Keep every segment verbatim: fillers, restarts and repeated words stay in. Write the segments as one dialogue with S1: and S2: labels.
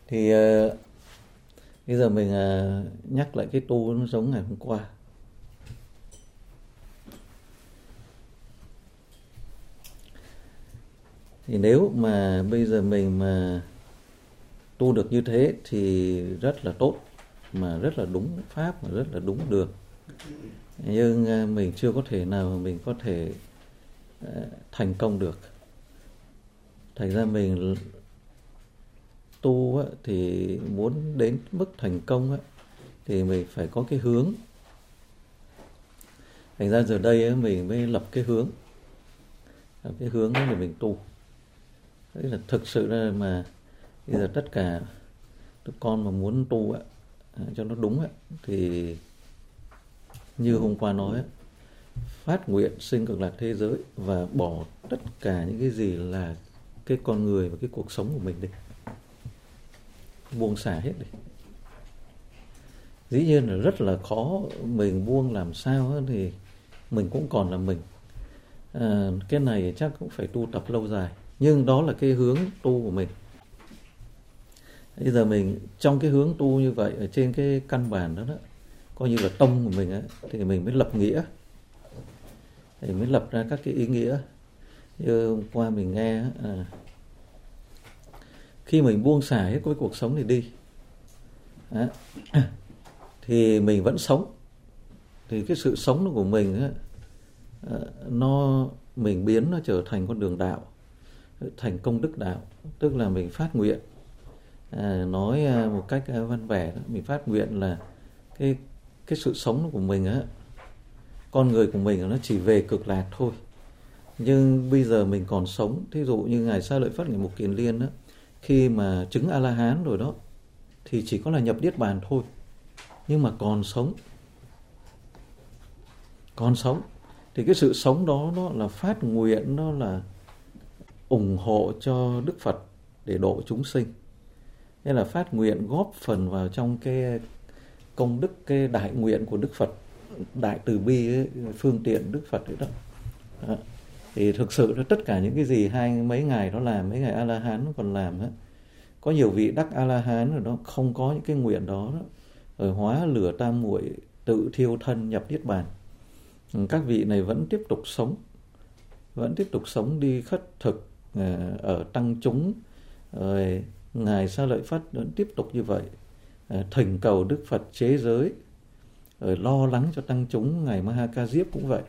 S1: Thì uh, bây giờ mình uh, nhắc lại cái tu nó giống ngày hôm qua. Thì nếu mà bây giờ mình mà tu được như thế thì rất là tốt, mà rất là đúng pháp, mà rất là đúng đường. Nhưng uh, mình chưa có thể nào mà mình có thể uh, thành công được. Thành ra mình tu á, thì muốn đến mức thành công á, thì mình phải có cái hướng. Thành ra giờ đây á, mình mới lập cái hướng. Lập cái hướng đó để mình tu. Đấy là thực sự là mà bây giờ tất cả các con mà muốn tu á, cho nó đúng á, thì như hôm qua nói á, phát nguyện sinh cực lạc thế giới và bỏ tất cả những cái gì là cái con người và cái cuộc sống của mình đi, buông xả hết đi. Dĩ nhiên là rất là khó, mình buông làm sao á, thì mình cũng còn là mình. À, cái này chắc cũng phải tu tập lâu dài, nhưng đó là cái hướng tu của mình. Bây giờ mình trong cái hướng tu như vậy, ở trên cái căn bản đó, đó coi như là tông của mình á, thì mình mới lập nghĩa, thì mới lập ra các cái ý nghĩa. Như hôm qua mình nghe à, khi mình buông xả hết cái cuộc sống này đi à, thì mình vẫn sống. Thì cái sự sống của mình á, nó mình biến nó trở thành con đường đạo, thành công đức đạo. Tức là mình phát nguyện, à, nói một cách văn vẻ đó, mình phát nguyện là cái cái sự sống của mình á, con người của mình nó chỉ về cực lạc thôi. Nhưng bây giờ mình còn sống. Thí dụ như Ngài Sa Lợi Phất, Ngài Mục Kiền Liên đó, khi mà chứng A-la-hán rồi đó, thì chỉ có là nhập Niết Bàn thôi, nhưng mà còn sống. Còn sống. Thì cái sự sống đó nó là phát nguyện, nó là ủng hộ cho Đức Phật để độ chúng sinh. Thế là phát nguyện góp phần vào trong cái công đức, cái đại nguyện của Đức Phật, đại từ bi ấy, phương tiện Đức Phật ấy đó. Đó. Thì thực sự là tất cả những cái gì hai mấy ngày đó làm, mấy ngày A-la-hán nó còn làm á. Có nhiều vị đắc A-la-hán rồi đó, không có những cái nguyện đó, đó. Rồi hóa lửa tam muội, tự thiêu thân nhập Niết Bàn. Các vị này vẫn tiếp tục sống, vẫn tiếp tục sống đi khất thực ở tăng chúng. Rồi Ngài Sa Lợi Phất vẫn tiếp tục như vậy, thỉnh cầu Đức Phật chế giới, rồi lo lắng cho tăng chúng. Ngài Ma Ha Ca Diếp cũng vậy.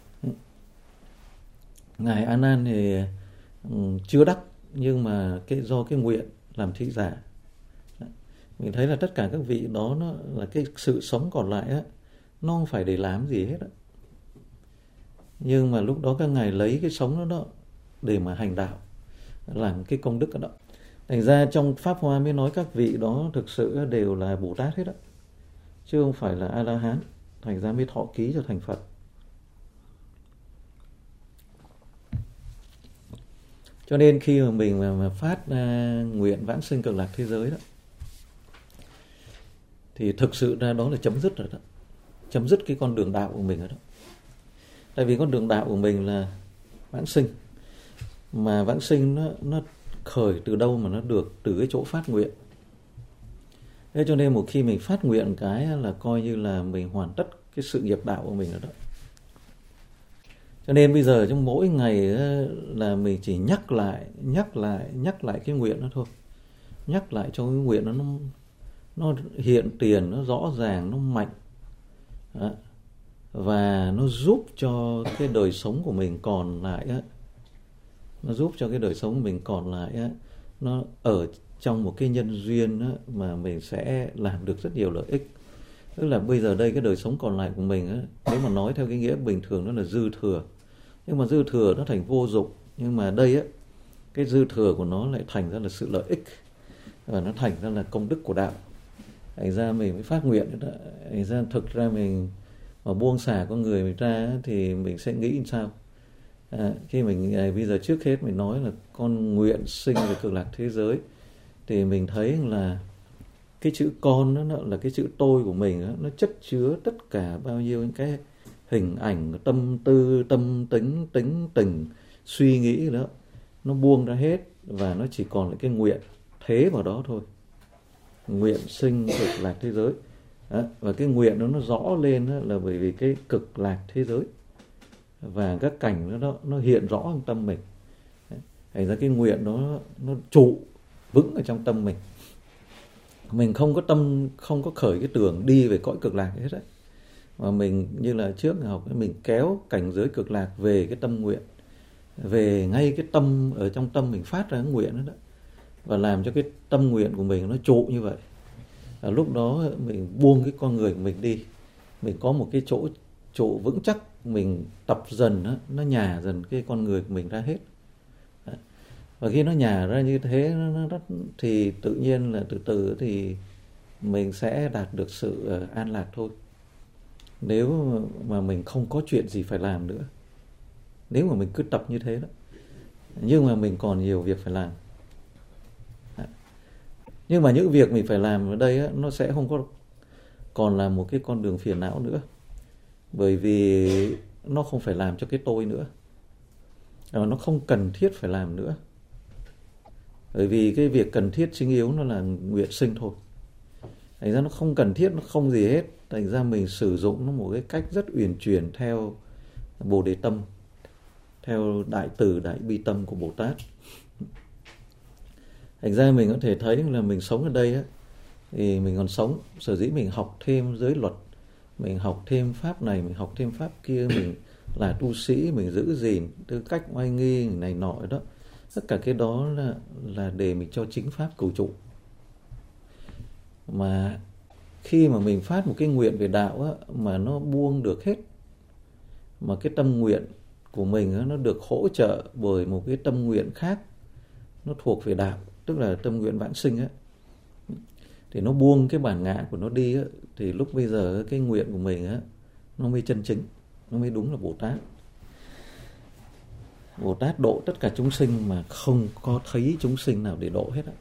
S1: Ngài A Nan thì chưa đắc, nhưng mà cái do cái nguyện làm thị giả. Mình thấy là tất cả các vị đó nó là cái sự sống còn lại á, nó không phải để làm gì hết á. Nhưng mà lúc đó các ngài lấy cái sống đó, đó để mà hành đạo, làm cái công đức đó. Thành ra trong Pháp Hoa mới nói các vị đó thực sự đều là Bồ Tát hết á, chứ không phải là A-la-hán. Thành ra mới thọ ký cho thành Phật. Cho nên khi mà mình mà, mà phát uh, nguyện vãng sinh cực lạc thế giới đó, thì thực sự ra đó là chấm dứt rồi đó. Chấm dứt cái con đường đạo của mình rồi đó. Tại vì con đường đạo của mình là vãng sinh. Mà vãng sinh nó, nó khởi từ đâu mà nó được? Từ cái chỗ phát nguyện. Thế cho nên một khi mình phát nguyện cái là coi như là mình hoàn tất cái sự nghiệp đạo của mình rồi đó. Cho nên bây giờ trong mỗi ngày là mình chỉ nhắc lại, nhắc lại, nhắc lại cái nguyện đó thôi. Nhắc lại cho cái nguyện đó nó, nó hiện tiền, nó rõ ràng, nó mạnh. Đó. Và nó giúp cho cái đời sống của mình còn lại á, nó giúp cho cái đời sống của mình còn lại á, nó ở trong một cái nhân duyên á, mà mình sẽ làm được rất nhiều lợi ích. Tức là bây giờ đây cái đời sống còn lại của mình á, nếu mà nói theo cái nghĩa bình thường nó là dư thừa. Nhưng mà dư thừa nó thành vô dụng. Nhưng mà đây á, cái dư thừa của nó lại thành ra là sự lợi ích, và nó thành ra là công đức của đạo. Thành ra mình mới phát nguyện đó. Thành ra thực ra mình mà buông xả con người mình ra thì mình sẽ nghĩ sao? À, khi mình à, bây giờ trước hết mình nói là con nguyện sinh về cực lạc thế giới, thì mình thấy là cái chữ con đó, nó là cái chữ tôi của mình đó, nó chất chứa tất cả bao nhiêu những cái hình ảnh, tâm tư, tâm tính, tính tình, suy nghĩ đó, nó buông ra hết, và nó chỉ còn là cái nguyện thế vào đó thôi. nguyện sinh cực lạc thế giới. Đó. Và cái nguyện đó nó rõ lên đó là bởi vì cái cực lạc thế giới và các cảnh đó, đó nó hiện rõ trong tâm mình. Thành ra cái nguyện đó nó trụ vững ở trong tâm mình. Mình không có tâm, không có khởi cái tưởng đi về cõi cực lạc hết đấy. Mà mình như là trước học, mình kéo cảnh giới cực lạc về cái tâm nguyện, về ngay cái tâm, ở trong tâm mình phát ra cái nguyện đó, đó. Và làm cho cái tâm nguyện của mình nó trụ như vậy. Và lúc đó mình buông cái con người của mình đi, mình có một cái chỗ trụ vững chắc, mình tập dần đó, nó nhả dần cái con người của mình ra hết. Và khi nó nhả ra như thế nó rất, thì tự nhiên là từ từ thì mình sẽ đạt được sự an lạc thôi. Nếu mà mình không có chuyện gì phải làm nữa, nếu mà mình cứ tập như thế đó, nhưng mà mình còn nhiều việc phải làm. Nhưng mà những việc mình phải làm ở đây á, nó sẽ không có còn là một cái con đường phiền não nữa. Bởi vì nó không phải làm cho cái tôi nữa, nó không cần thiết phải làm nữa. Bởi vì cái việc cần thiết chính yếu nó là nguyện sinh thôi. Thành ra nó không cần thiết, nó không gì hết. Thành ra mình sử dụng nó một cái cách rất uyển chuyển theo Bồ Đề Tâm, theo đại từ đại bi tâm của Bồ Tát. Thành ra mình có thể thấy là mình sống ở đây á, thì mình còn sống, sở dĩ mình học thêm giới luật, mình học thêm pháp này, mình học thêm pháp kia, mình là tu sĩ, mình giữ gìn tư cách oai nghi này nọ đó. Tất cả cái đó là, là để mình cho chính pháp cầu trụ. Mà khi mà mình phát một cái nguyện về đạo á, mà nó buông được hết, mà cái tâm nguyện của mình á, nó được hỗ trợ bởi một cái tâm nguyện khác, nó thuộc về đạo, tức là tâm nguyện vãng sinh á, thì nó buông cái bản ngã của nó đi á, thì lúc bây giờ cái nguyện của mình á, nó mới chân chính, nó mới đúng là Bồ Tát. Bồ Tát độ tất cả chúng sinh mà không có thấy chúng sinh nào để độ hết á.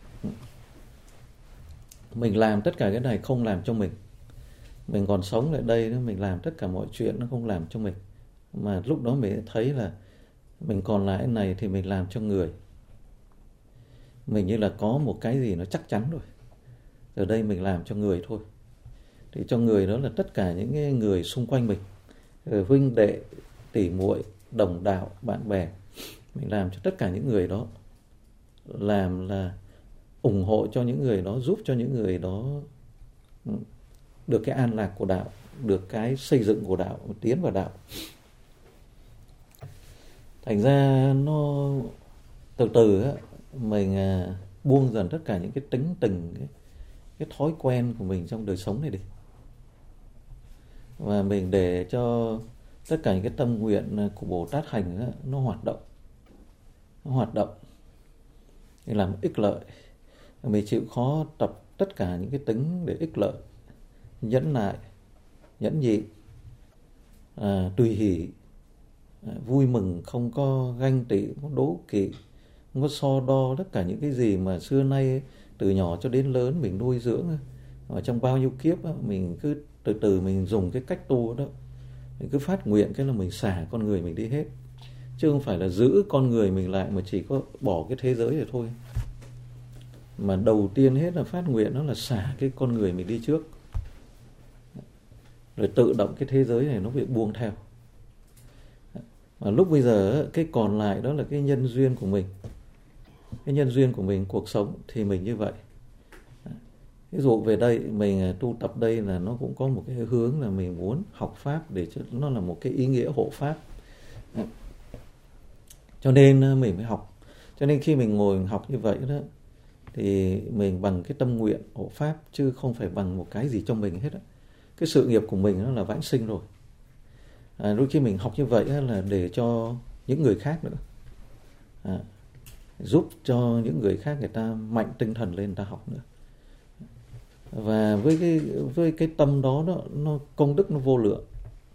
S1: Mình làm tất cả cái này không làm cho mình. Mình còn sống lại đây, mình làm tất cả mọi chuyện nó không làm cho mình. Mà lúc đó mình thấy là mình còn lại cái này thì mình làm cho người. Mình như là có một cái gì nó chắc chắn rồi. Ở đây mình làm cho người thôi. Thì cho người đó là tất cả những người xung quanh mình, huynh đệ, tỷ muội, đồng đạo, bạn bè. Mình làm cho tất cả những người đó, làm là ủng hộ cho những người đó, giúp cho những người đó được cái an lạc của đạo, được cái xây dựng của đạo, tiến vào đạo. Thành ra nó từ từ á, mình buông dần tất cả những cái tính tình, cái, cái thói quen của mình trong đời sống này đi. Và mình để cho tất cả những cái tâm nguyện của Bồ Tát hành á, nó hoạt động. Nó hoạt động để làm ích lợi. Mình chịu khó tập tất cả những cái tính để ích lợi, nhẫn nại, nhẫn nhịn, à, tùy hỷ, à, vui mừng, không có ganh tị, không có đố kỵ, không có so đo. Tất cả những cái gì mà xưa nay từ nhỏ cho đến lớn mình nuôi dưỡng ở trong bao nhiêu kiếp đó, mình cứ từ từ mình dùng cái cách tu đó, mình cứ phát nguyện cái là mình xả con người mình đi hết, chứ không phải là giữ con người mình lại mà chỉ có bỏ cái thế giới rồi thôi. Mà đầu tiên hết là phát nguyện đó là xả cái con người mình đi trước, rồi tự động cái thế giới này nó bị buông theo. Mà lúc bây giờ cái còn lại đó là cái nhân duyên của mình, cái nhân duyên của mình, cuộc sống thì mình như vậy. Ví dụ về đây mình tu tập đây là nó cũng có một cái hướng là mình muốn học pháp để cho nó là một cái ý nghĩa hộ pháp, cho nên mình mới học. Cho nên khi mình ngồi mình học như vậy đó, thì mình bằng cái tâm nguyện hộ pháp, chứ không phải bằng một cái gì cho mình hết á. Cái sự nghiệp của mình nó là vãng sinh rồi. À, đôi khi mình học như vậy là để cho những người khác nữa, à, giúp cho những người khác người ta mạnh tinh thần lên, người ta học nữa. Và với cái với cái tâm đó, đó nó công đức nó vô lượng.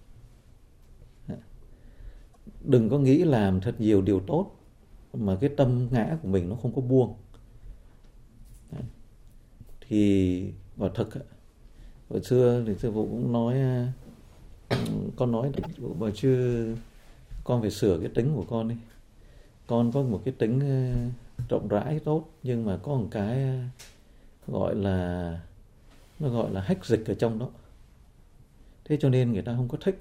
S1: Đừng có nghĩ làm thật nhiều điều tốt mà cái tâm ngã của mình nó không có buông. Thì quả thực hồi xưa thì sư phụ cũng nói, con nói mà chưa, con phải sửa cái tính của con đi. Con có một cái tính rộng rãi tốt, nhưng mà có một cái gọi là nó gọi là hách dịch ở trong đó. Thế cho nên người ta không có thích.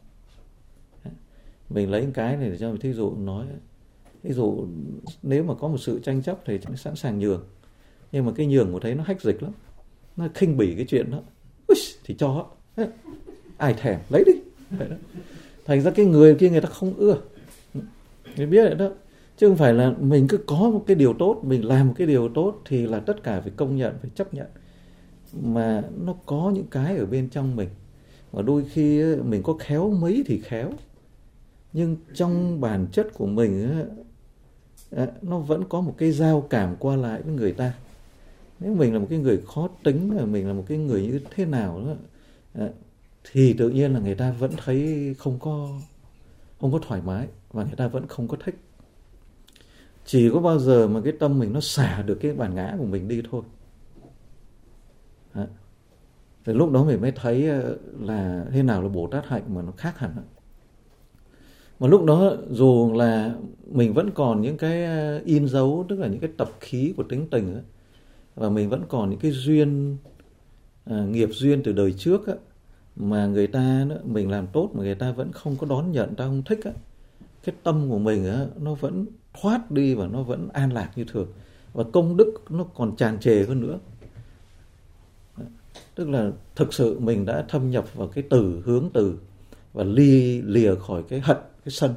S1: Mình lấy cái này để cho thí dụ nói, ví dụ nếu mà có một sự tranh chấp thì sẵn sàng nhường, nhưng mà cái nhường của thấy nó hách dịch lắm, nó khinh bỉ cái chuyện đó. Ui, thì cho ai thèm lấy đi. Thành ra cái người kia người ta không ưa. Mình biết vậy đó, chứ không phải là mình cứ có một cái điều tốt, mình làm một cái điều tốt thì là tất cả phải công nhận, phải chấp nhận. Mà nó có những cái ở bên trong mình, mà đôi khi mình có khéo mấy thì khéo, nhưng trong bản chất của mình nó vẫn có một cái giao cảm qua lại với người ta. Nếu mình là một cái người khó tính, mình là một cái người như thế nào đó, thì tự nhiên là người ta vẫn thấy không có không có thoải mái, và người ta vẫn không có thích. Chỉ có bao giờ mà cái tâm mình nó xả được cái bản ngã của mình đi thôi. Thì lúc đó mình mới thấy là thế nào là Bồ Tát hạnh mà nó khác hẳn. Mà lúc đó dù là mình vẫn còn những cái in dấu, tức là những cái tập khí của tính tình ấy, và mình vẫn còn những cái duyên, à, nghiệp duyên từ đời trước ấy, mà người ta, mình làm tốt mà người ta vẫn không có đón nhận, ta không thích ấy, cái tâm của mình ấy, nó vẫn thoát đi và nó vẫn an lạc như thường, và công đức nó còn tràn trề hơn nữa. Tức là thực sự mình đã thâm nhập vào cái từ, hướng từ, và ly lìa khỏi cái hận, cái sân.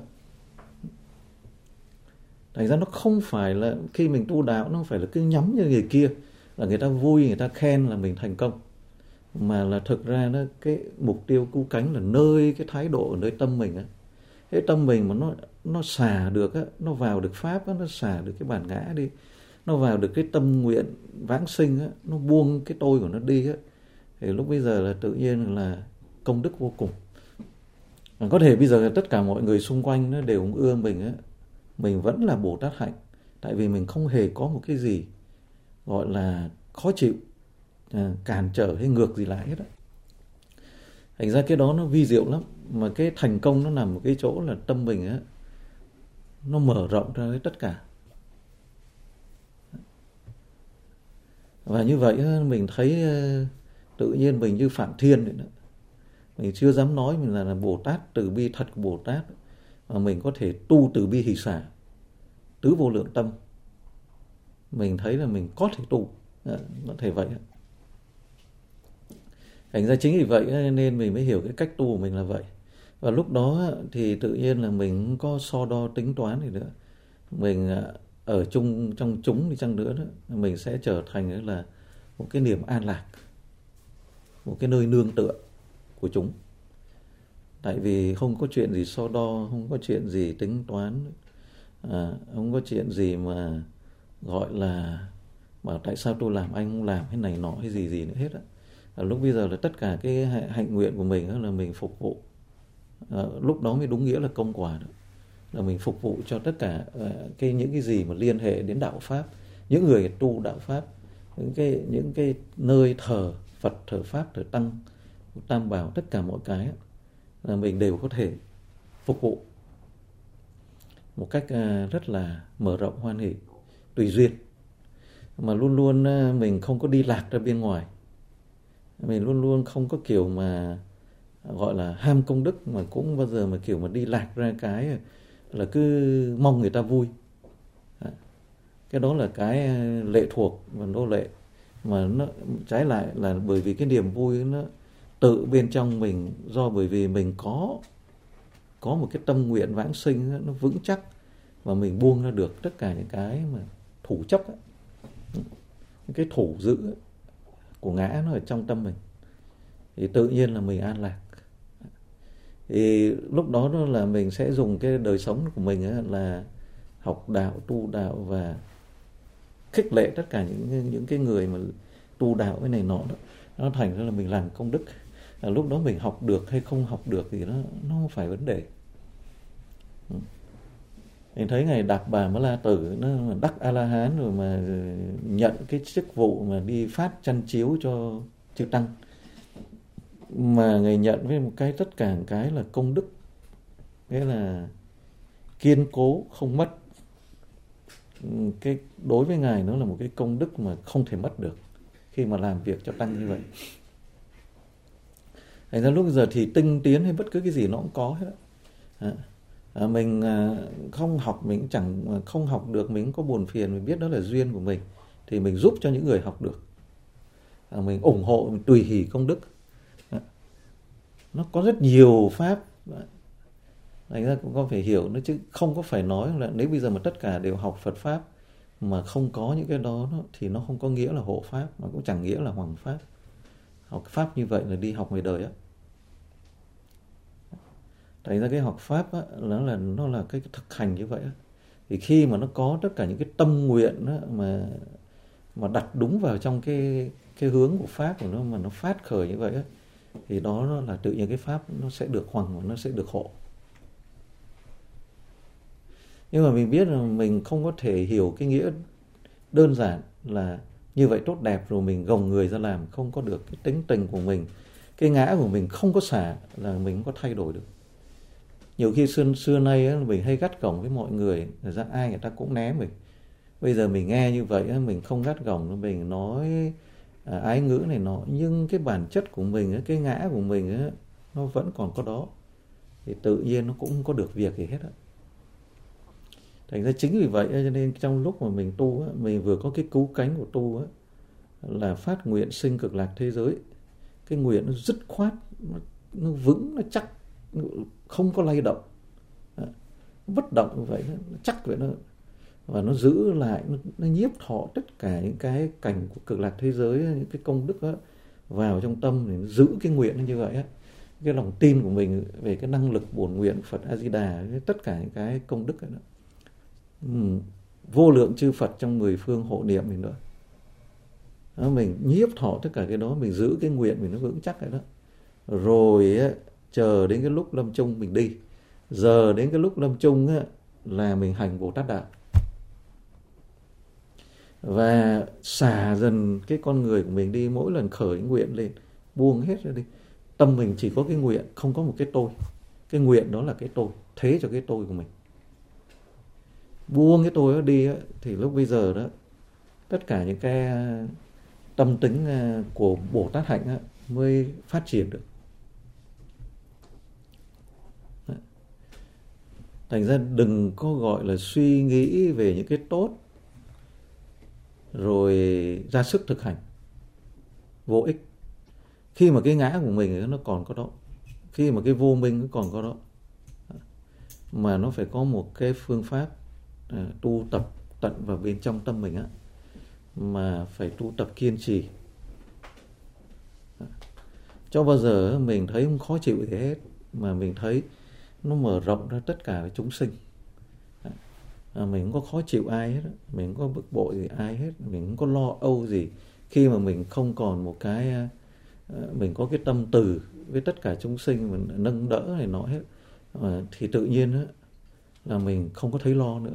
S1: Thành ra nó không phải là khi mình tu đạo, nó không phải là cứ nhắm như người kia, là người ta vui, người ta khen là mình thành công. Mà là thực ra nó, cái mục tiêu cứu cánh là nơi cái thái độ ở nơi tâm mình á. Cái tâm mình mà nó nó xả được á, nó vào được pháp á, nó xả được cái bản ngã đi, nó vào được cái tâm nguyện vãng sinh á, nó buông cái tôi của nó đi á, thì lúc bây giờ là tự nhiên là công đức vô cùng. Và có thể bây giờ là tất cả mọi người xung quanh nó đều ưa mình á, mình vẫn là Bồ Tát hạnh, tại vì mình không hề có một cái gì gọi là khó chịu, à, cản trở hay ngược gì lại hết á. Thành ra cái đó nó vi diệu lắm. Mà cái thành công nó nằm ở cái chỗ là tâm mình á, nó mở rộng ra với tất cả. Và như vậy mình thấy tự nhiên mình như Phạm Thiên vậy đó. Mình chưa dám nói mình là, là Bồ Tát, từ bi thật của Bồ Tát, mà mình có thể tu từ bi hỷ xả, tứ vô lượng tâm. Mình thấy là mình có thể tu, có thể vậy. Thành ra chính vì vậy nên mình mới hiểu cái cách tu của mình là vậy. Và lúc đó thì tự nhiên là mình không có so đo tính toán gì nữa. Mình ở chung trong chúng đi chăng nữa đó, mình sẽ trở thành là một cái niềm an lạc, một cái nơi nương tựa của chúng. Tại vì không có chuyện gì so đo, không có chuyện gì tính toán, à, không có chuyện gì mà gọi là mà tại sao tôi làm anh không làm, cái này nọ hay gì gì nữa hết á. À, lúc bây giờ là tất cả cái hạnh nguyện của mình là mình phục vụ, à, lúc đó mới đúng nghĩa là công quả đó. Là mình phục vụ cho tất cả uh, cái những cái gì mà liên hệ đến đạo pháp, những người tu đạo pháp, những cái những cái nơi thờ Phật, thờ Pháp, thờ Tăng, Tam Bảo, tất cả mọi cái là mình đều có thể phục vụ một cách uh, rất là mở rộng, hoan hỷ, tùy duyên, mà luôn luôn uh, mình không có đi lạc ra bên ngoài. Mình luôn luôn không có kiểu mà gọi là ham công đức, mà cũng bao giờ mà kiểu mà đi lạc ra cái là cứ mong người ta vui. Cái đó là cái lệ thuộc và nô lệ. Mà nó trái lại là bởi vì cái niềm vui nó tự bên trong mình, do bởi vì mình có có một cái tâm nguyện vãng sinh nó vững chắc, và mình buông ra được tất cả những cái mà thủ chấp ấy, những cái thủ giữ ấy, của ngã nó ở trong tâm mình, thì tự nhiên là mình an lạc. Thì lúc đó đó là mình sẽ dùng cái đời sống của mình ấy là học đạo, tu đạo và khích lệ tất cả những những cái người mà tu đạo cái này nọ đó, nó thành ra là mình làm công đức. À, lúc đó mình học được hay không học được thì nó nó không phải vấn đề. Mình thấy ngày Đạt Bà Ma La Tử nó đắc A La Hán rồi mà nhận cái chức vụ mà đi phát chăn chiếu cho chư tăng, mà người nhận với một cái tất cả một cái là công đức, nghĩa là kiên cố không mất. Cái đối với ngài nó là một cái công đức mà không thể mất được. khi mà làm việc cho tăng như vậy. Thành ra lúc giờ thì tinh tiến hay bất cứ cái gì nó cũng có hết á. À, mình à, không học, mình cũng chẳng không học được, mình cũng có buồn phiền, mình biết đó là duyên của mình thì mình giúp cho những người học được. À, mình ủng hộ, mình tùy hỷ công đức. À, nó có rất nhiều pháp. Thành ra cũng có phải hiểu nó, chứ không có phải nói là nếu bây giờ mà tất cả đều học Phật pháp mà không có những cái đó, đó thì nó không có nghĩa là hộ pháp, mà cũng chẳng nghĩa là hoằng pháp. Học pháp như vậy là đi học ngoài đời á. Thành ra cái học pháp á, nó là nó là cái thực hành như vậy á. Thì khi mà nó có tất cả những cái tâm nguyện á, mà mà đặt đúng vào trong cái cái hướng của pháp của nó, mà nó phát khởi như vậy á, thì đó nó là tự nhiên cái pháp nó sẽ được hoằng và nó sẽ được hộ. Nhưng mà mình biết là mình không có thể hiểu cái nghĩa đơn giản là như vậy tốt đẹp rồi mình gồng người ra làm, không có được cái tính tình của mình, cái ngã của mình không có xả là mình không có thay đổi được. Nhiều khi xưa, xưa nay á, mình hay gắt gỏng với mọi người, ra ai người ta cũng né mình. Bây giờ mình nghe như vậy á, mình không gắt gỏng, mình nói à, ái ngữ này nọ, nhưng cái bản chất của mình á, cái ngã của mình á, nó vẫn còn có đó, thì tự nhiên nó cũng không có được việc gì hết á. Thành ra chính vì vậy cho nên trong lúc mà mình tu á, mình vừa có cái cứu cánh của tu á, là phát nguyện sinh cực lạc thế giới. Cái nguyện nó dứt khoát, nó, nó vững, nó chắc, nó không có lay động, nó bất động như vậy, nó chắc vậy, nó và nó giữ lại, nó, nó nhiếp thọ tất cả những cái cảnh của cực lạc thế giới, những cái công đức đó vào trong tâm để nó giữ cái nguyện như vậy á. Cái lòng tin của mình về cái năng lực bổn nguyện Phật A Di Đà, tất cả những cái công đức đó, ừ, vô lượng chư Phật trong mười phương hộ niệm mình nữa. Đó, mình nhiếp thọ tất cả cái đó, mình giữ cái nguyện mình nó vững chắc rồi đó. Rồi á, chờ đến cái lúc lâm chung mình đi. Giờ đến cái lúc lâm chung á, là mình hành Bồ Tát Đạo. Và xả dần cái con người của mình đi, mỗi lần khởi nguyện lên, buông hết ra đi. Tâm mình chỉ có cái nguyện, không có một cái tôi. Cái nguyện đó là cái tôi, thế cho cái tôi của mình. Buông cái tôi đó đi á, thì lúc bây giờ đó, tất cả những cái tâm tính của Bồ Tát hạnh á, mới phát triển được. Thành ra đừng có gọi là suy nghĩ về những cái tốt rồi ra sức thực hành, vô ích. Khi mà cái ngã của mình nó còn có đó, khi mà cái vô minh nó còn có đó, mà nó phải có một cái phương pháp à, tu tập tận vào bên trong tâm mình á, mà phải tu tập kiên trì. Cho bao giờ mình thấy không khó chịu gì hết, mà mình thấy nó mở rộng ra tất cả chúng sinh. À, mình không có khó chịu ai hết, mình không có bực bội gì ai hết, mình không có lo âu gì. Khi mà mình không còn một cái, mình có cái tâm từ với tất cả chúng sinh, mình nâng đỡ này nọ hết, à, thì tự nhiên á, là mình không có thấy lo nữa.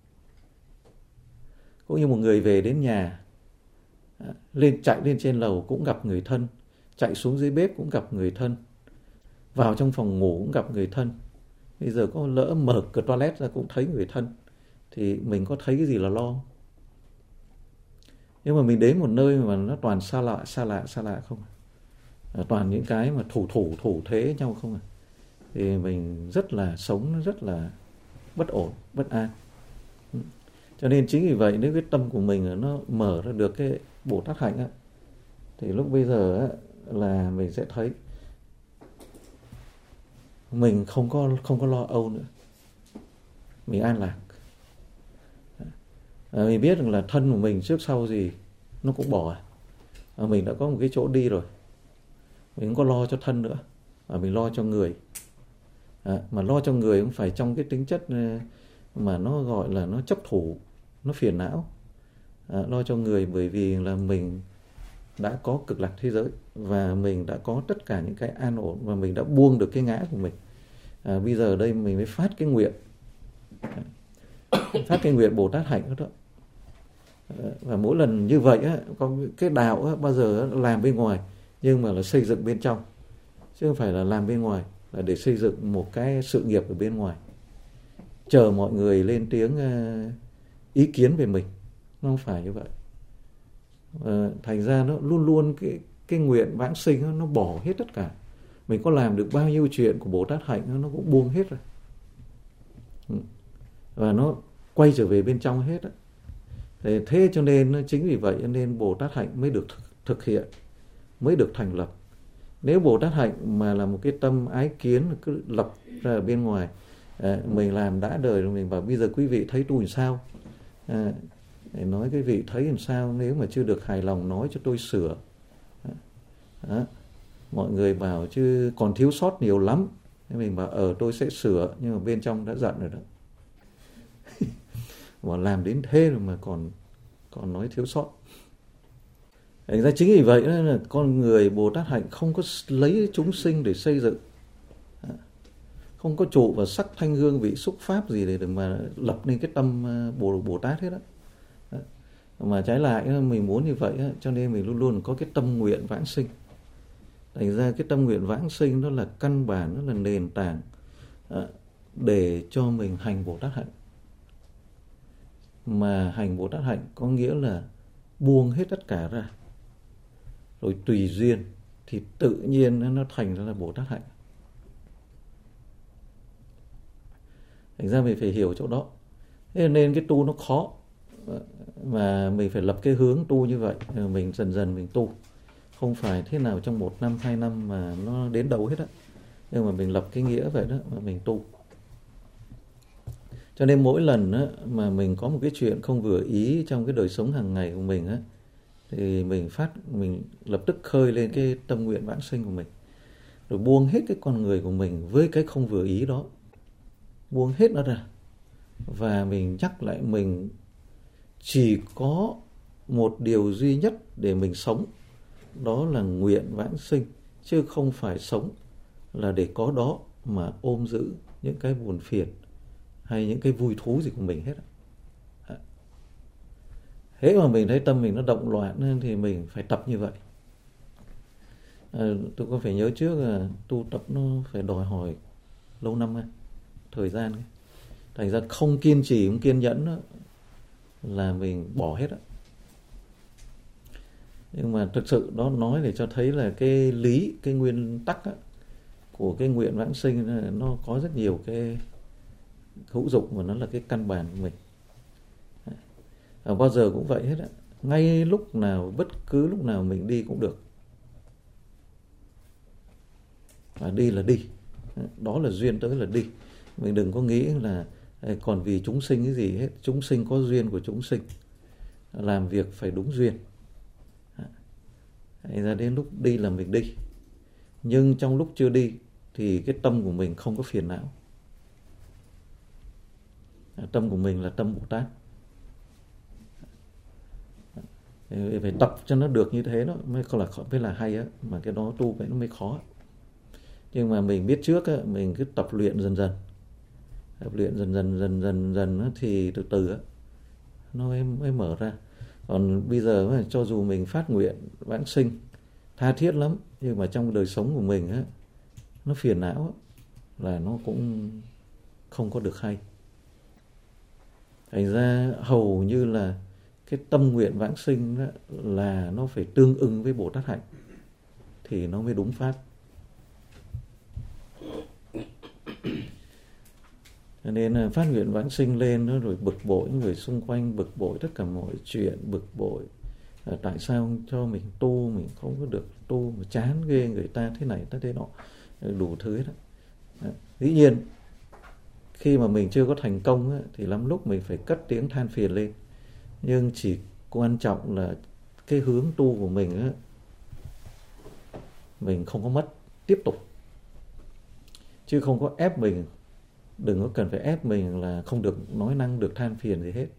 S1: Cũng như một người về đến nhà, à, lên chạy lên trên lầu cũng gặp người thân, chạy xuống dưới bếp cũng gặp người thân, vào trong phòng ngủ cũng gặp người thân. Bây giờ có lỡ mở cửa toilet ra cũng thấy người thân, thì mình có thấy cái gì là lo? Nhưng mà mình đến một nơi mà nó toàn xa lạ, xa lạ, xa lạ không à? Toàn những cái mà thủ thủ, thủ thế nhau không à? Thì mình rất là sống, rất là bất ổn, bất an. Cho nên chính vì vậy, nếu cái tâm của mình nó mở ra được cái Bồ Tát hạnh á, thì lúc bây giờ á, là mình sẽ thấy mình không có, không có lo âu nữa. Mình an lạc. À, mình biết rằng là thân của mình trước sau gì nó cũng bỏ. À, mình đã có một cái chỗ đi rồi. Mình không có lo cho thân nữa, mà mình lo cho người. À, mà lo cho người không phải trong cái tính chất mà nó gọi là nó chấp thủ, nó phiền não. À, lo cho người bởi vì là mình đã có cực lạc thế giới, và mình đã có tất cả những cái an ổn, và mình đã buông được cái ngã của mình. À, bây giờ đây mình mới phát cái nguyện, phát cái nguyện Bồ Tát hạnh đó. Và mỗi lần như vậy á, có cái đạo á, bao giờ á, làm bên ngoài, nhưng mà là xây dựng bên trong, chứ không phải là làm bên ngoài là để xây dựng một cái sự nghiệp ở bên ngoài, chờ mọi người lên tiếng uh, ý kiến về mình. Nó không phải như vậy. À, thành ra nó luôn luôn cái cái nguyện vãng sinh đó, nó bỏ hết tất cả. Mình có làm được bao nhiêu chuyện của Bồ Tát Hạnh nó cũng buông hết rồi. Và nó quay trở về bên trong hết đó. Thế cho nên chính vì vậy nên Bồ Tát Hạnh mới được thực hiện, mới được thành lập. Nếu Bồ Tát Hạnh mà là một cái tâm ái kiến cứ lập ra ở bên ngoài, à, mình làm đã đời rồi mình bảo bây giờ quý vị thấy tôi làm sao, à, để nói quý vị thấy làm sao, nếu mà chưa được hài lòng nói cho tôi sửa. Đó. Mọi người bảo chứ còn thiếu sót nhiều lắm, thế mình bảo ờ tôi sẽ sửa, nhưng mà bên trong đã giận rồi đó. Mà làm đến thế rồi mà còn còn nói thiếu sót. Thành ra chính vì vậy là con người Bồ Tát Hạnh không có lấy chúng sinh để xây dựng, không có trụ vào sắc thanh hương vị xúc pháp gì để mà lập nên cái tâm Bồ, Bồ Tát hết đó. Mà trái lại mình muốn như vậy cho nên mình luôn luôn có cái tâm nguyện vãng sinh. Thành ra cái tâm nguyện vãng sinh nó là căn bản, nó là nền tảng để cho mình hành Bồ Tát Hạnh. Mà hành Bồ Tát Hạnh có nghĩa là buông hết tất cả ra, rồi tùy duyên thì tự nhiên nó thành ra là Bồ Tát Hạnh. Thành ra mình phải hiểu chỗ đó. Thế nên cái tu nó khó, mà mình phải lập cái hướng tu như vậy, mình dần dần mình tu. Không phải thế nào trong một năm, hai năm mà nó đến đâu hết á. Nhưng mà mình lập cái nghĩa vậy đó, mà mình tu. Cho nên mỗi lần á, mà mình có một cái chuyện không vừa ý trong cái đời sống hàng ngày của mình á, thì mình phát, mình lập tức khơi lên cái tâm nguyện vãng sinh của mình. Rồi buông hết cái con người của mình với cái không vừa ý đó. Buông hết nó ra. Và mình nhắc lại mình chỉ có một điều duy nhất để mình sống. Đó là nguyện vãng sinh. Chứ không phải sống là để có đó mà ôm giữ những cái buồn phiền hay những cái vui thú gì của mình hết. Thế mà mình thấy tâm mình nó động loạn nên thì mình phải tập như vậy. À, tôi có phải nhớ trước là tu tập nó phải đòi hỏi lâu năm ấy, thời gian ấy. Thành ra không kiên trì, không kiên nhẫn đó, là mình bỏ hết đó. Nhưng mà thực sự đó nói để cho thấy là cái lý, cái nguyên tắc đó, của cái nguyện vãng sinh nó có rất nhiều cái hữu dụng và nó là cái căn bản của mình. À, bao giờ cũng vậy hết á. Ngay lúc nào, bất cứ lúc nào mình đi cũng được. Và đi là đi. Đó là duyên tới là đi. Mình đừng có nghĩ là còn vì chúng sinh cái gì hết. Chúng sinh có duyên của chúng sinh. Làm việc phải đúng duyên. Thành ra đến lúc đi là mình đi. Nhưng trong lúc chưa đi thì cái tâm của mình không có phiền não. Tâm của mình là tâm Bồ Tát. Phải tập cho nó được như thế đó mới là mới là hay á, mà cái đó tu vậy nó mới khó. Nhưng mà mình biết trước á, mình cứ tập luyện dần dần, tập luyện dần dần dần dần dần á, thì từ từ á nó mới, mới mở ra. Còn bây giờ á, cho dù mình phát nguyện vãng sinh tha thiết lắm, nhưng mà trong đời sống của mình á nó phiền não á, là nó cũng không có được hay. Thành ra hầu như là cái tâm nguyện vãng sinh đó là nó phải tương ưng với Bồ Tát Hạnh thì nó mới đúng pháp. Cho nên là phát nguyện vãng sinh lên đó, rồi bực bội người xung quanh, bực bội tất cả mọi chuyện, bực bội à, tại sao cho mình tu mình không có được tu, mà chán ghê người ta thế này ta thế nọ, đủ thứ đó. À, dĩ nhiên khi mà mình chưa có thành công á, thì lắm lúc mình phải cất tiếng than phiền lên. Nhưng chỉ quan trọng là cái hướng tu của mình á, mình không có mất, tiếp tục. Chứ không có ép mình, đừng có cần phải ép mình là không được nói năng, được than phiền gì hết.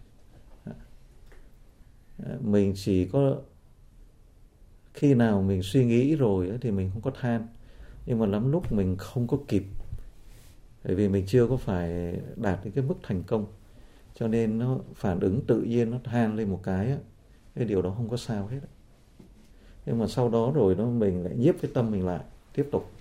S1: Mình chỉ có khi nào mình suy nghĩ rồi á, thì mình không có than. Nhưng mà lắm lúc mình không có kịp, bởi vì mình chưa có phải đạt đến cái mức thành công. Cho nên nó phản ứng tự nhiên, nó than lên một cái á, cái điều đó không có sao hết. Nhưng mà sau đó rồi nó mình lại nhiếp cái tâm mình lại, tiếp tục.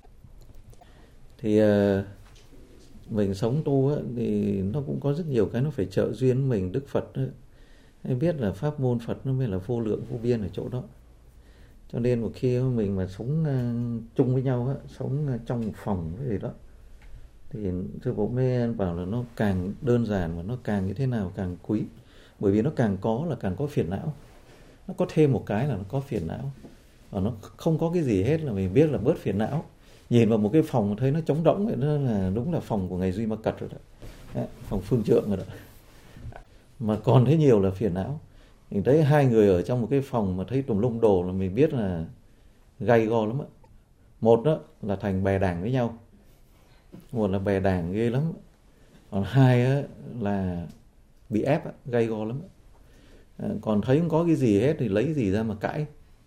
S1: Thì uh, mình sống tu á, thì nó cũng có rất nhiều cái nó phải trợ duyên mình. Đức Phật á, Em biết là pháp môn Phật nó mới là vô lượng vô biên ở chỗ đó. Cho nên một khi mình mà sống uh, chung với nhau, á, sống uh, trong một phòng cái gì đó, thì sư phụ mới bảo là nó càng đơn giản và nó càng như thế nào càng quý. Bởi vì nó càng có là càng có phiền não. Nó có thêm một cái là nó có phiền não. Và nó không có cái gì hết là mình biết là bớt phiền não. Nhìn vào một cái phòng thấy nó trống rỗng vậy, đó là đúng là phòng của ngài Duy Ma Cật rồi đó. Đấy, phòng phương trượng rồi đó. Mà còn thấy nhiều là phiền não. Mình thấy hai người ở trong một cái phòng mà thấy tùm lum đồ là mình biết là gay go lắm á. Một đó là thành bè đảng với nhau. Một là bè đảng ghê lắm. Còn hai á là bị ép á, gay go lắm. À, còn thấy không có cái gì hết thì lấy gì ra mà cãi.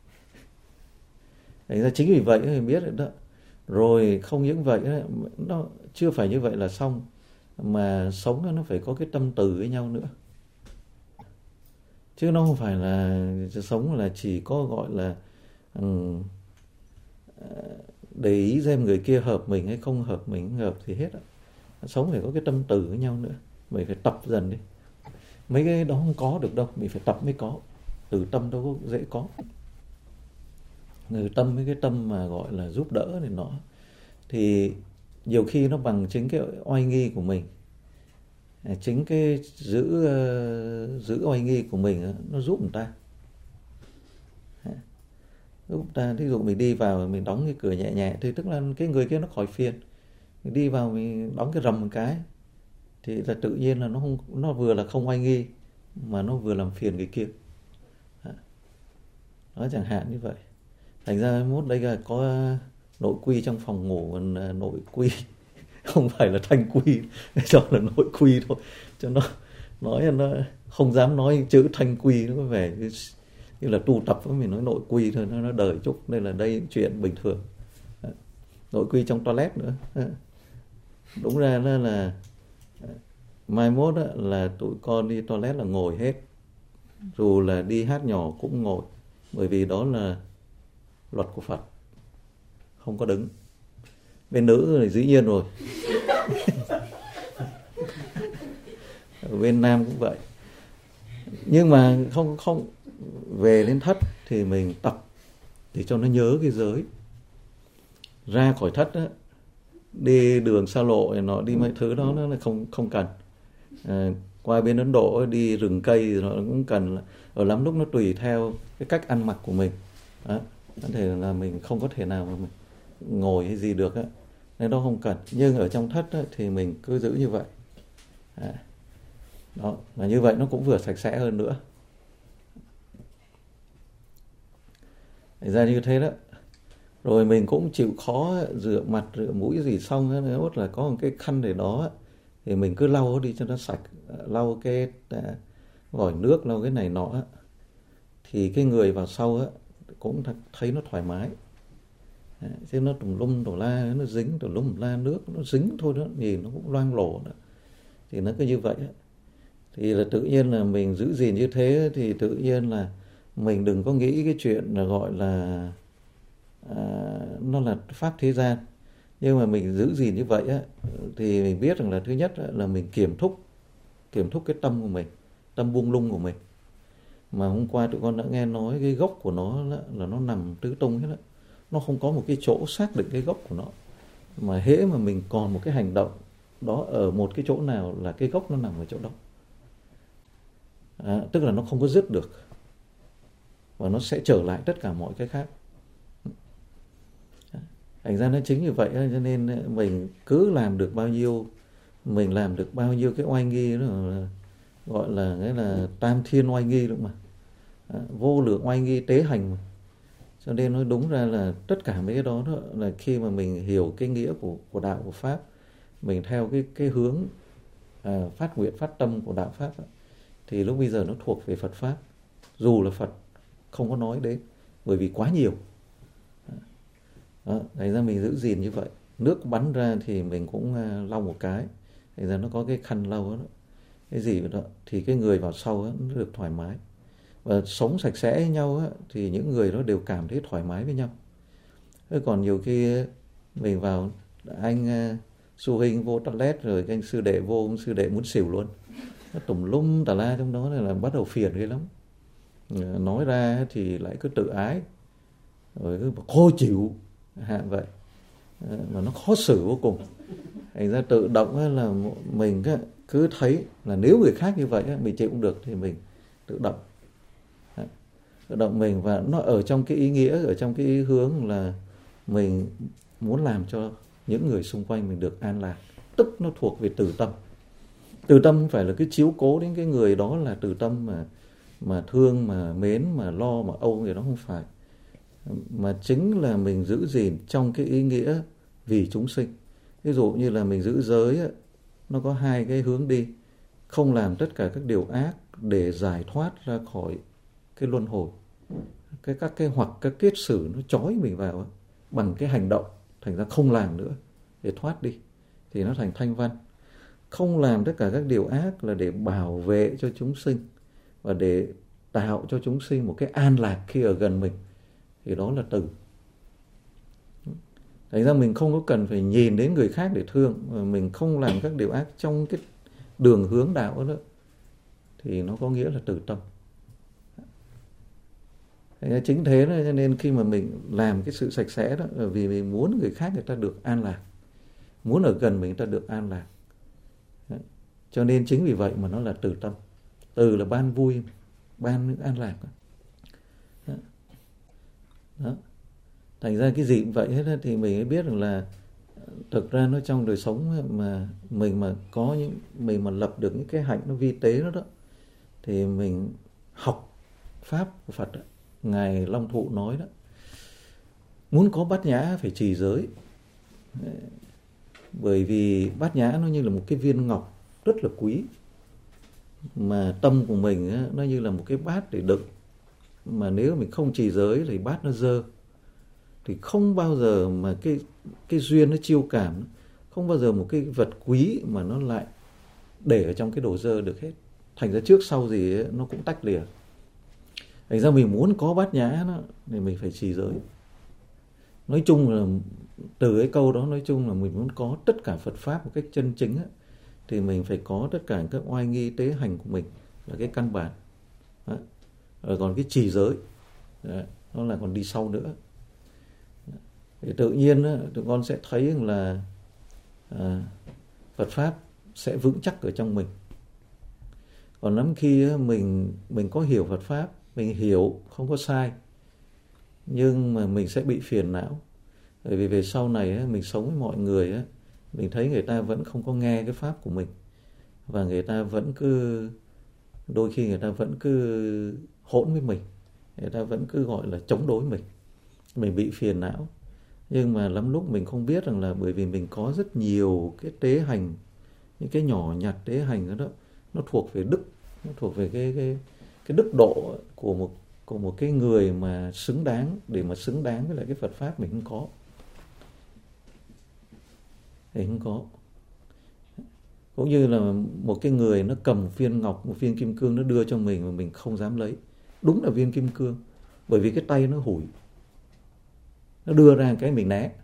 S1: Thành ra chính vì vậy mình biết rồi đó. Rồi không những vậy, nó chưa phải như vậy là xong. Mà sống nó phải có cái tâm từ với nhau nữa. Chứ nó không phải là sống là chỉ có gọi là um, để ý xem người kia hợp mình hay không hợp mình, không hợp thì hết. Sống phải có cái tâm từ với nhau nữa. Mình phải tập dần đi. Mấy cái đó không có được đâu, mình phải tập mới có. Từ tâm đâu có dễ có. Người tâm với cái tâm mà gọi là giúp đỡ thì nó thì nhiều khi nó bằng chính cái oai nghi của mình. Chính cái giữ giữ oai nghi của mình nó giúp người ta. Giúp người ta, thí dụ mình đi vào mình đóng cái cửa nhẹ nhẹ thì tức là cái người kia nó khỏi phiền. Mình đi vào mình đóng cái rầm một cái thì là tự nhiên là nó không, nó vừa là không oai nghi mà nó vừa làm phiền người kia. Đó chẳng hạn như vậy. Thành ra mốt đây là có nội quy trong phòng ngủ, còn nội quy không phải là thanh quy, cho là nội quy thôi. Cho nó nói nó không dám nói chữ thanh quy, nó có vẻ như là tu tập với mình nói nội quy thôi, nó, nó đời chút. Nên là đây chuyện bình thường. Nội quy trong toilet nữa. Đúng ra là, là mai mốt là tụi con đi toilet là ngồi hết. Dù là đi hát nhỏ cũng ngồi. Bởi vì đó là luật của Phật. Không có đứng. Bên nữ thì dĩ nhiên rồi. Ở bên nam cũng vậy. Nhưng mà không không về đến thất thì mình tập để cho nó nhớ cái giới. Ra khỏi thất á, đi đường xa lộ nó đi mấy thứ đó nó không không cần. À, qua bên Ấn Độ đi rừng cây nó cũng cần. Ở lắm lúc nó tùy theo cái cách ăn mặc của mình. Đó, có thể là mình không có thể nào mà mình ngồi hay gì được á, nên đó không cần. Nhưng ở trong thất á, thì mình cứ giữ như vậy. À, đó, và như vậy nó cũng vừa sạch sẽ hơn nữa. Thành ra như thế đó. Rồi mình cũng chịu khó rửa mặt, rửa mũi gì xong, nếu là có một cái khăn để đó thì mình cứ lau đi cho nó sạch. Lau cái vòi nước, lau cái này nọ, thì cái người vào sau cũng thấy nó thoải mái. Chứ nó tùm lum tùm la, nó dính tùm lum tùm la, nước nó dính thôi đó, nhìn nó cũng loang lổ đó. Thì nó cứ như vậy. Thì là tự nhiên là mình giữ gìn như thế thì tự nhiên là mình đừng có nghĩ cái chuyện là gọi là à, nó là pháp thế gian. Nhưng mà mình giữ gìn như vậy á, thì mình biết rằng là thứ nhất là mình kiểm thúc kiểm thúc cái tâm của mình, tâm buông lung của mình. Mà hôm qua tụi con đã nghe nói cái gốc của nó là, là nó nằm tứ tung hết á. Nó không có một cái chỗ xác định cái gốc của nó. Mà hễ mà mình còn một cái hành động đó ở một cái chỗ nào là cái gốc nó nằm ở chỗ đó. À, tức là nó không có dứt được. Và nó sẽ trở lại tất cả mọi cái khác. Thành ra nó chính như vậy, cho nên mình cứ làm được bao nhiêu, mình làm được bao nhiêu cái oai nghi đó là, gọi là cái là tam thiên oai nghi đúng mà. À, vô lượng oai nghi tế hành mà. Cho nên nói đúng ra là tất cả mấy cái đó, đó là khi mà mình hiểu cái nghĩa của, của đạo của Pháp, mình theo cái, cái hướng à, phát nguyện phát tâm của đạo Pháp đó, thì lúc bây giờ nó thuộc về Phật Pháp. Dù là Phật không có nói đến, bởi vì quá nhiều. Đó, thành ra mình giữ gìn như vậy. Nước bắn ra thì mình cũng uh, lau một cái. Thành ra nó có cái khăn lau đó, cái gì đó, thì cái người vào sau đó, nó được thoải mái. Và sống sạch sẽ với nhau đó, thì những người đó đều cảm thấy thoải mái với nhau. Thế còn nhiều khi mình vào, anh uh, Su Hình vô toilet rồi anh sư đệ vô, ông sư đệ muốn xỉu luôn. nó tùm lum tà la trong đó là, là bắt đầu phiền ghê lắm. Nói ra thì lại cứ tự ái, rồi cứ khó chịu hạn vậy, mà nó khó xử vô cùng. Thành ra tự động là mình cứ thấy là nếu người khác như vậy mình chịu không được thì mình tự động tự động mình, và nó ở trong cái ý nghĩa, ở trong cái ý hướng là mình muốn làm cho những người xung quanh mình được an lạc, tức nó thuộc về từ tâm. Từ tâm không phải là cái chiếu cố đến cái người đó là từ tâm mà mà thương, mà mến, mà lo, mà âu, thì đó không phải, mà chính là mình giữ gìn trong cái ý nghĩa vì chúng sinh. Ví dụ như là mình giữ giới, nó có hai cái hướng đi: không làm tất cả các điều ác để giải thoát ra khỏi cái luân hồi, cái các cái hoặc các kiết sử nó trói mình vào bằng cái hành động, thành ra không làm nữa để thoát đi, thì nó thành thanh văn. Không làm tất cả các điều ác là để bảo vệ cho chúng sinh và để tạo cho chúng sinh một cái an lạc khi ở gần mình, thì đó là từ. Thành ra mình không có cần phải nhìn đến người khác để thương, mà mình không làm các điều ác trong cái đường hướng đạo đó, thì nó có nghĩa là từ tâm. Thành ra chính thế đó, cho nên khi mà mình làm cái sự sạch sẽ đó là vì mình muốn người khác người ta được an lạc, muốn ở gần mình người ta được an lạc. Cho nên chính vì vậy mà nó là từ tâm. Từ là ban vui, ban những an lạc. Đó. Đó. Thành ra cái gì cũng vậy hết thì mình mới biết rằng là thực ra nó trong đời sống mà mình mà có những mình mà lập được những cái hạnh nó vi tế đó, đó thì mình học pháp của Phật đó. Ngài Long Thụ nói đó, muốn có bát nhã phải trì giới. Bởi vì bát nhã nó như là một cái viên ngọc rất là quý, mà tâm của mình á, nó như là một cái bát để đựng, mà nếu mình không trì giới thì bát nó dơ, thì không bao giờ mà cái cái duyên nó chiêu cảm, không bao giờ một cái vật quý mà nó lại để ở trong cái đồ dơ được hết. Thành ra trước sau gì ấy, nó cũng tách lìa. Thành ra mình muốn có bát nhã đó, thì mình phải trì giới. Nói chung là từ cái câu đó, nói chung là mình muốn có tất cả Phật Pháp một cách chân chính á, thì mình phải có tất cả các oai nghi tế hành của mình là cái căn bản. Đó. Rồi còn cái trì giới, đó, nó là còn đi sau nữa. Thì tự nhiên á, tụi con sẽ thấy là à, Phật Pháp sẽ vững chắc ở trong mình. Còn lắm khi á, mình, mình có hiểu Phật Pháp, mình hiểu không có sai, nhưng mà mình sẽ bị phiền não. Bởi vì về sau này á, mình sống với mọi người á, mình thấy người ta vẫn không có nghe cái Pháp của mình, và người ta vẫn cứ, đôi khi người ta vẫn cứ hỗn với mình, người ta vẫn cứ gọi là chống đối mình. Mình bị phiền não. Nhưng mà lắm lúc mình không biết rằng là bởi vì mình có rất nhiều cái tế hành, những cái nhỏ nhặt tế hành đó, đó nó thuộc về đức, nó thuộc về cái, cái, cái đức độ của một, của một cái người mà xứng đáng, để mà xứng đáng với lại cái Phật Pháp mình không có. Thì không có. Cũng như là một cái người nó cầm một viên ngọc, một viên kim cương nó đưa cho mình mà mình không dám lấy. Đúng là viên kim cương, bởi vì cái tay nó hủi. Nó đưa ra cái mình né.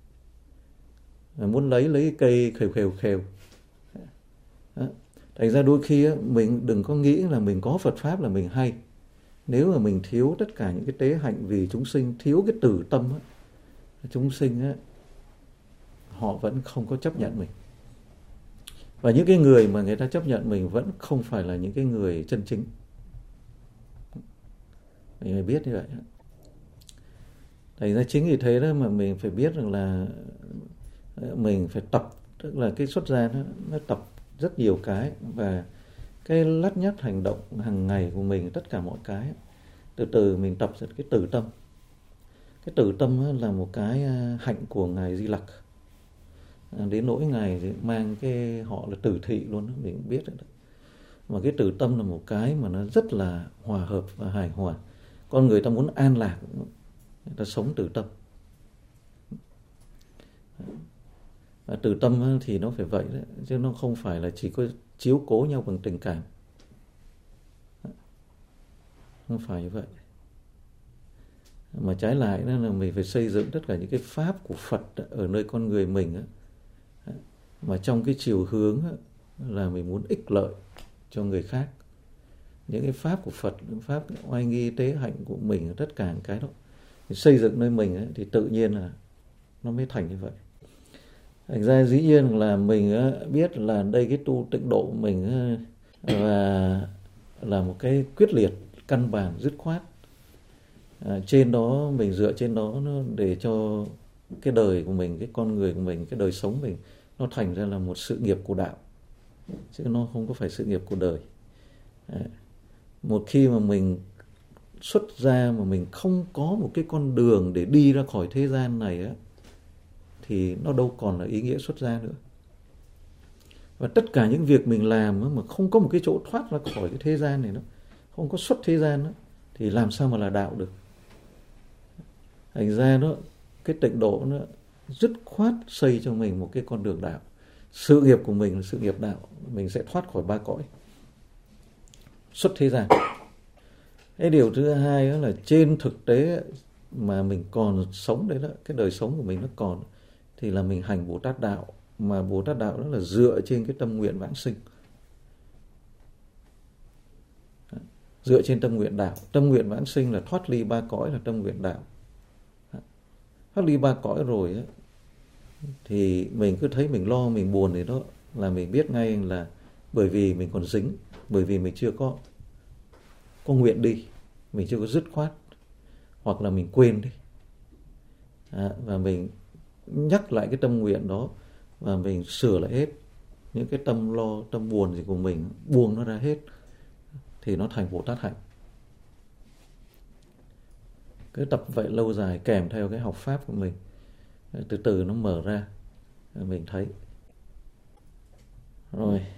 S1: Muốn lấy, lấy cái cây khều khều khều. Đó. Thành ra đôi khi á, mình đừng có nghĩ là mình có Phật Pháp là mình hay. Nếu mà mình thiếu tất cả những cái tế hạnh vì chúng sinh, thiếu cái từ tâm á, chúng sinh á, họ vẫn không có chấp nhận mình. Và những cái người mà người ta chấp nhận mình vẫn không phải là những cái người chân chính. Mình phải biết như vậy. Thành ra chính vì thế đó mà mình phải biết rằng là mình phải tập, tức là cái xuất gia nó, nó tập rất nhiều cái, và cái lắt nhắt hành động hàng ngày của mình, tất cả mọi cái từ từ mình tập dần cái từ tâm. Cái từ tâm là một cái hạnh của Ngài Di Lặc. Đến nỗi Ngài mang cái họ là tử thị luôn đó, mình cũng biết rồi đó. Mà cái từ tâm là một cái mà nó rất là hòa hợp và hài hòa. Con người ta muốn an lạc, người ta sống từ tâm. Và từ tâm thì nó phải vậy đấy, chứ nó không phải là chỉ có chiếu cố nhau bằng tình cảm. Không phải như vậy. Mà trái lại đó là mình phải xây dựng tất cả những cái pháp của Phật ở nơi con người mình á, mà trong cái chiều hướng á, là mình muốn ích lợi, cho người khác. Những cái pháp của Phật, những pháp oai nghi tế hạnh của mình, tất cả những cái đó xây dựng nơi mình ấy, thì tự nhiên là nó mới thành như vậy. Thành ra dĩ nhiên là mình biết là đây cái tu tịnh độ của mình và là một cái quyết liệt, căn bản, dứt khoát. À, trên đó mình dựa trên đó nó để cho cái đời của mình, cái con người của mình, cái đời sống mình nó thành ra là một sự nghiệp của đạo, chứ nó không có phải sự nghiệp của đời. À, một khi mà mình xuất ra mà mình không có một cái con đường để đi ra khỏi thế gian này á, thì nó đâu còn là ý nghĩa xuất gia nữa. Và tất cả những việc mình làm mà không có một cái chỗ thoát ra khỏi cái thế gian này, nó không có xuất thế gian đó, thì làm sao mà là đạo được. Thành ra đó, cái tịnh độ nó dứt khoát xây cho mình một cái con đường đạo. Sự nghiệp của mình là sự nghiệp đạo, mình sẽ thoát khỏi ba cõi, xuất thế gian. Cái điều thứ hai đó là trên thực tế mà mình còn sống đấy đó, cái đời sống của mình nó còn, thì là mình hành Bồ Tát đạo. Mà Bồ Tát đạo đó là dựa trên cái tâm nguyện vãng sinh, dựa trên tâm nguyện đạo. Tâm nguyện vãng sinh là thoát ly ba cõi, là tâm nguyện đạo. Thoát ly ba cõi rồi ấy, thì mình cứ thấy mình lo, mình buồn thì đó là mình biết ngay là bởi vì mình còn dính, bởi vì mình chưa có có nguyện đi, mình chưa có dứt khoát, hoặc là mình quên đi. À, và mình nhắc lại cái tâm nguyện đó và mình sửa lại hết những cái tâm lo, tâm buồn gì của mình, buông nó ra hết, thì nó thành Bồ Tát hạnh. Cứ tập vậy lâu dài kèm theo cái học pháp của mình, từ từ nó mở ra, mình thấy. Rồi.